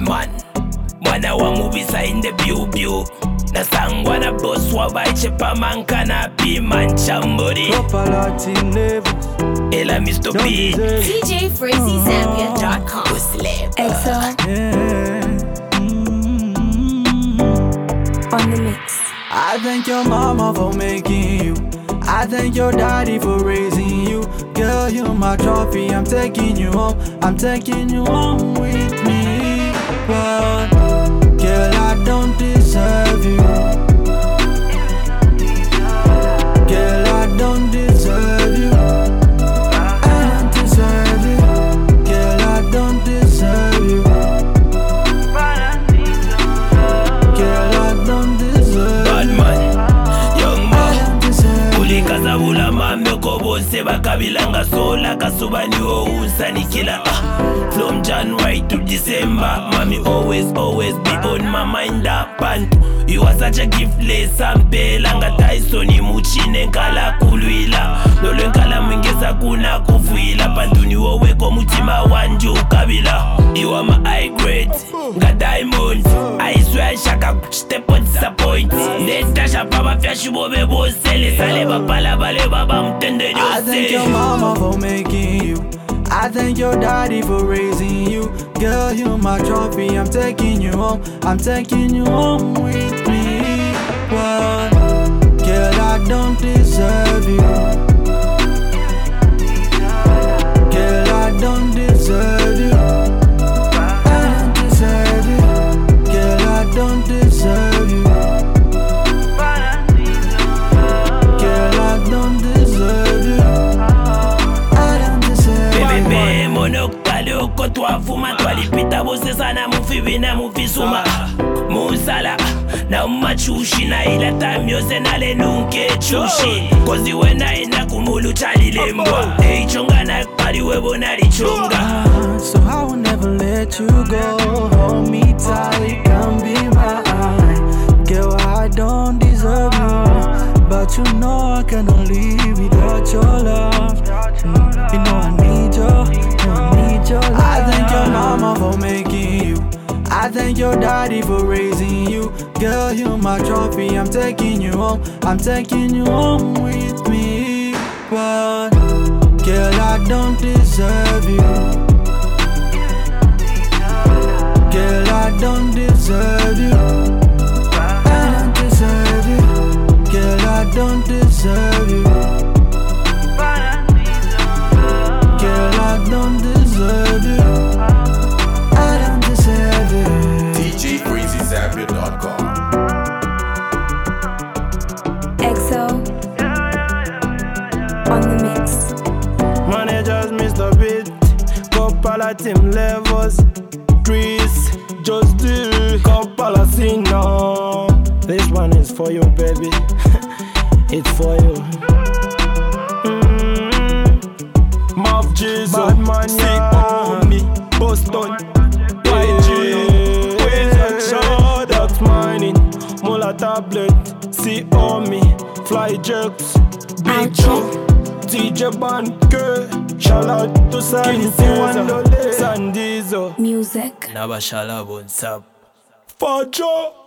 man. Mwana wa mubisa in the pew. Nasangwa na boss wa baichepa manka na piman chambori. Ela Mr. B. DJFreezyZambia.com. EXO on the mix. I thank your mama for making you. I thank your daddy for raising you. Girl, you're my trophy. I'm taking you home. I'm taking you home with me. But girl, I don't deserve you. Girl, I don't deserve you. I don't deserve you. Girl, I don't deserve you. Girl, I don't deserve Bad you. man, young man. I don't deserve you. Ulikazabula mameko bose bakabilanga sola kasubani wo usanikila. From January to December, mommy always be on my mind up. And you are such a giftless ampelanga Tyson muchine nkala kulwila. Nolo nkala mwingeza kuna kufuila. Panduni woweko mutima wanju kabila. You are my high grade, nga diamond. I swear shaka step on disappoint. Netasha papa fiashubo bebo sele. Sale bapala bale baba mtende I thank your mama for making you. I thank your daddy for raising you. Girl, you're my trophy. I'm taking you home. I'm taking you home with me. But girl, I don't deserve you. Girl, I don't deserve you. I don't deserve you. Girl, I don't deserve you. Girl, I don't deserve you. I don't deserve you. Bebe monokale okotwa fuma twalipita bose sana mufibi na mufisuma musala na umachushi na ila time yose nale nunke chushi kozi wena ina kumulu chalile mbwa eichonga na pari webo nalichonga. So I will never let you go. Hold me tight, come be mine. Girl, I don't deserve you, but you know I cannot live without your love. You know I need your love. I thank your mama for making you. I thank your daddy for raising you. Girl, you're my trophy. I'm taking you home. I'm taking you home with me. But girl, I don't deserve you. Girl, I don't deserve you. I don't deserve you. Girl, I don't deserve you. Girl, I don't deserve you. I don't deserve you. DJFreezyZambia.com. EXO on the mix. Managers Mr. Beat, Copala team levels, Trees, just do Copala Sina. This one is for you, baby. It's for you. Marv Jesus, bad man, yeah. Me, Boston, YG, Queen, Ducks Mining, Mula Tablet, see on me, Fly Jerks, Big Joe, DJ Banke, shout out to Sandizo, Music. Nabashala bonsap. Fajo.